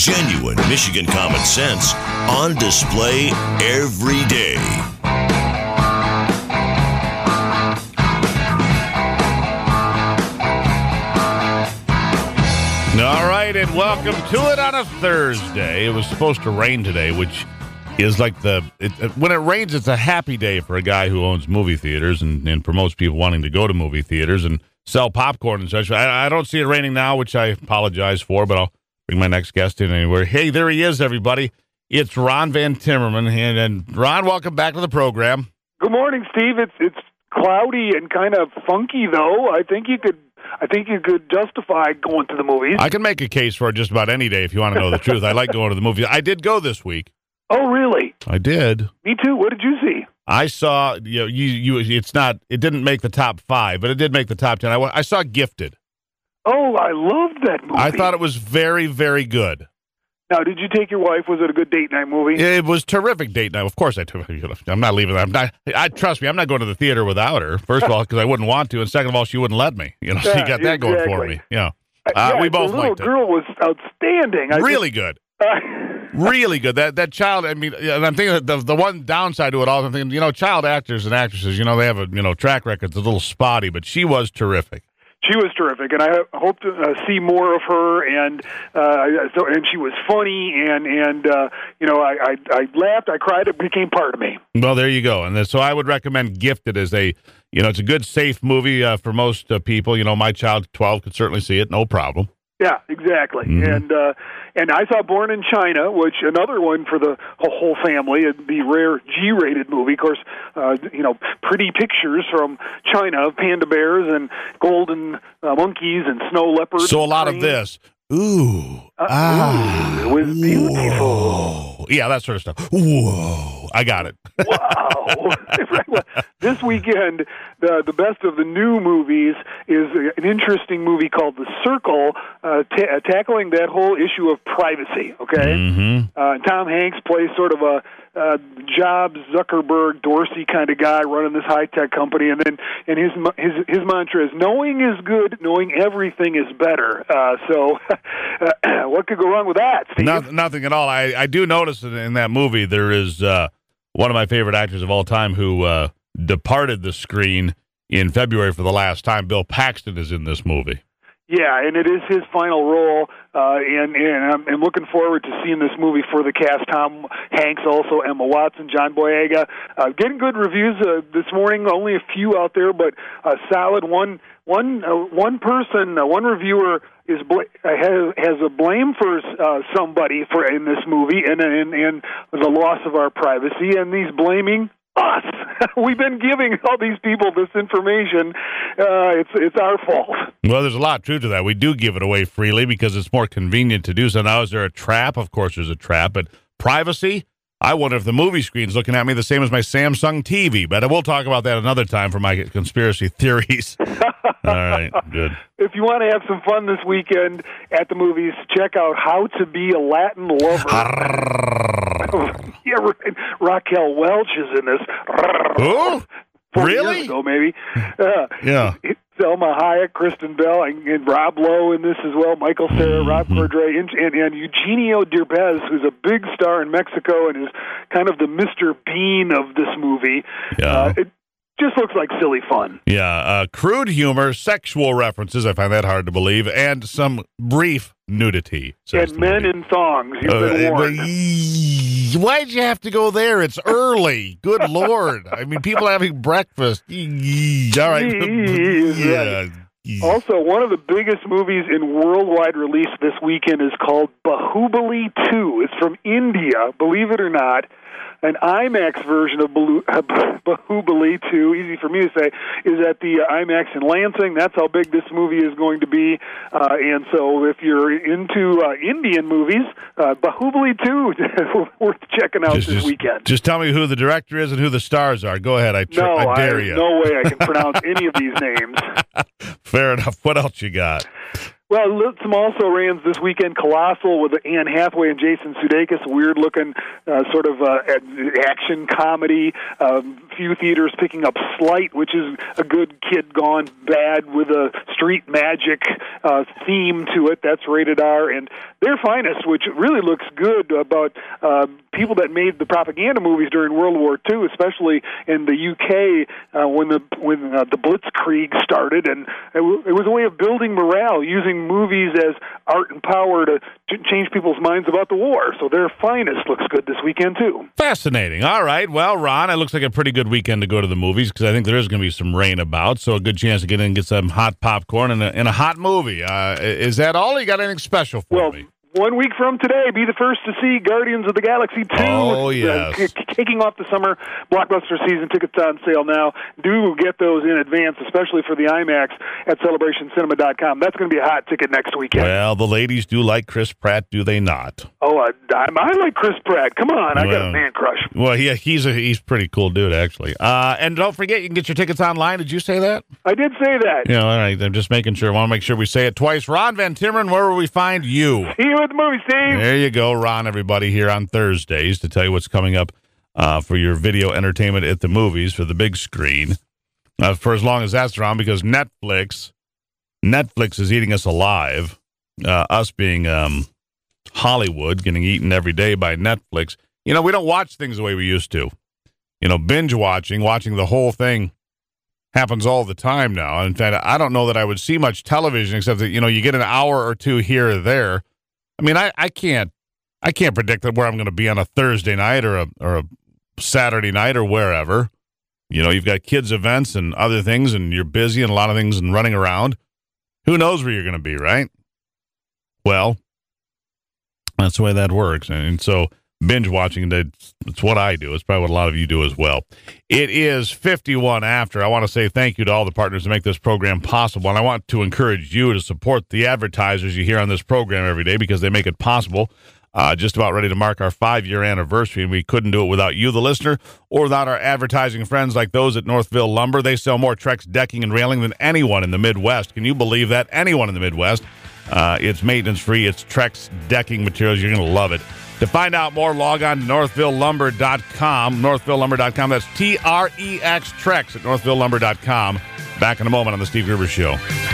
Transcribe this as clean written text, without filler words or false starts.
Genuine Michigan common sense on display every day. All right, and welcome to it on a Thursday. It was supposed to rain today, which is like when it rains, it's a happy day for a guy who owns movie theaters and promotes people wanting to go to movie theaters and sell popcorn and such. I don't see it raining now, which I apologize for, but I'll bring my next guest in anywhere. Hey, there he is, everybody. It's Ron Van Timmerman. And Ron, welcome back to the program. Good morning, Steve. It's cloudy and kind of funky, though. I think you could justify going to the movies. I can make a case for it just about any day if you want to know the truth. I like going to the movies. I did go this week. Oh, really? I did. Me too. What did you see? I saw, it didn't make the top 5, but it did make the top 10. I saw Gifted. Oh, I loved that movie. I thought it was very, very good. Now, did you take your wife? Was it a good date night movie? It was terrific date night. Of course I took her. I'm not leaving. Trust me, I'm not going to the theater without her. First of all, because I wouldn't want to, and second of all, she wouldn't let me. So you got that going for me. We both liked it. The little girl was outstanding. Really good. Really good. That child, I mean, and I'm thinking the one downside to it all, I'm thinking, child actors and actresses, they have a, track record that's a little spotty, but she was terrific. She was terrific, and I hope to see more of her. And and she was funny, and I laughed, I cried, it became part of me. Well, there you go. And so I would recommend Gifted as it's a good, safe movie for most people. My child, 12, could certainly see it, no problem. Yeah, exactly. Mm-hmm. And I saw Born in China, which another one for the whole family, the rare G-rated movie. Of course, pretty pictures from China of panda bears and golden monkeys and snow leopards. So a lot of this. Ooh. It was beautiful. Whoa. Yeah, that sort of stuff. Whoa. I got it. Wow. This weekend, the best of the new movies is an interesting movie called The Circle, tackling that whole issue of privacy, okay? Mm-hmm. Tom Hanks plays sort of a Jobs, Zuckerberg, Dorsey kind of guy running this high-tech company, and his mantra is, knowing is good, knowing everything is better. So what could go wrong with that, Steve? Nothing at all. I do notice in that movie there is one of my favorite actors of all time who departed the screen in February for the last time. Bill Paxton is in this movie. Yeah, and it is his final role, and I'm looking forward to seeing this movie for the cast. Tom Hanks, also Emma Watson, John Boyega, getting good reviews this morning. Only a few out there, but solid. One reviewer has a blame for somebody in this movie and the loss of our privacy, and he's blaming us. We've been giving all these people this information. It's our fault. Well, there's a lot of truth to that. We do give it away freely because it's more convenient to do so. Now, is there a trap? Of course there's a trap. But privacy? I wonder if the movie screen's looking at me the same as my Samsung TV. But we'll talk about that another time for my conspiracy theories. All right, good. If you want to have some fun this weekend at the movies, check out How to Be a Latin Lover. Yeah, right. Raquel Welch is in this. Oh, really? Years ago, maybe. Yeah. Selma Hayek, Kristen Bell, and Rob Lowe in this as well. Michael Cera, Rob Cordray, and Eugenio Derbez, who's a big star in Mexico and is kind of the Mr. Bean of this movie. Yeah. It just looks like silly fun. Yeah. Crude humor, sexual references, I find that hard to believe, and some brief nudity. And men in thongs. You've been warned. Why'd you have to go there? It's early. Good Lord. I mean, people having breakfast. All right. Yeah. Also, one of the biggest movies in worldwide release this weekend is called Bahubali 2. It's from India, believe it or not. An IMAX version of Bahubali 2, easy for me to say, is at the IMAX in Lansing. That's how big this movie is going to be. And so if you're into Indian movies, Bahubali 2 worth checking out this weekend. Just tell me who the director is and who the stars are. Go ahead. I dare you. No way I can pronounce any of these names. Fair enough. What else you got? Well, some also rans this weekend. Colossal with Anne Hathaway and Jason Sudeikis, weird-looking sort of action comedy. Few theaters picking up Slight, which is a good kid gone bad with a street magic theme to it. That's rated R. And Their Finest, which really looks good about people that made the propaganda movies during World War II, especially in the UK when the Blitzkrieg started. And it was a way of building morale, using movies as art and power to change people's minds about the war. So Their Finest looks good this weekend, too. Fascinating. All right. Well, Ron, it looks like a pretty good weekend to go to the movies because I think there is going to be some rain about, so a good chance to get in and get some hot popcorn and a hot movie. Is that all? Or you got anything special for me? 1 week from today, be the first to see Guardians of the Galaxy 2. Oh, yes. Kicking off the summer blockbuster season. Tickets on sale now. Do get those in advance, especially for the IMAX at CelebrationCinema.com. That's going to be a hot ticket next weekend. Well, the ladies do like Chris Pratt, do they not? Oh, I like Chris Pratt. Come on, I got a man crush. Well, yeah, he's a pretty cool dude, actually. And don't forget, you can get your tickets online. Did you say that? I did say that. Yeah, all right. I'm just making sure. I want to make sure we say it twice. Ron Van Timmeren, where will we find you? See you at the movie, Steve. There you go, Ron, everybody, here on Thursdays to tell you what's coming up for your video entertainment at the movies for the big screen. For as long as that's around, because Netflix is eating us alive, us being Hollywood, getting eaten every day by Netflix. You know, we don't watch things the way we used to. You know, binge watching the whole thing happens all the time now. In fact, I don't know that I would see much television except that, you know, you get an hour or two here or there. I mean, I can't predict where I'm going to be on a Thursday night or a Saturday night or wherever. You know, you've got kids' events and other things, and you're busy and a lot of things and running around. Who knows where you're going to be, right? Well, that's the way that works. And so binge watching, it's what I do. It's probably what a lot of you do as well. It is 51 after. I want to say thank you to all the partners that make this program possible. And I want to encourage you to support the advertisers you hear on this program every day because they make it possible. Just about ready to mark our 5-year anniversary, and we couldn't do it without you, the listener, or without our advertising friends like those at Northville Lumber. They sell more Trex decking and railing than anyone in the Midwest. Can you believe that? Anyone in the Midwest. It's maintenance-free. It's Trex decking materials. You're going to love it. To find out more, log on to NorthvilleLumber.com. NorthvilleLumber.com. That's Trex at NorthvilleLumber.com. Back in a moment on the Steve Gruber Show.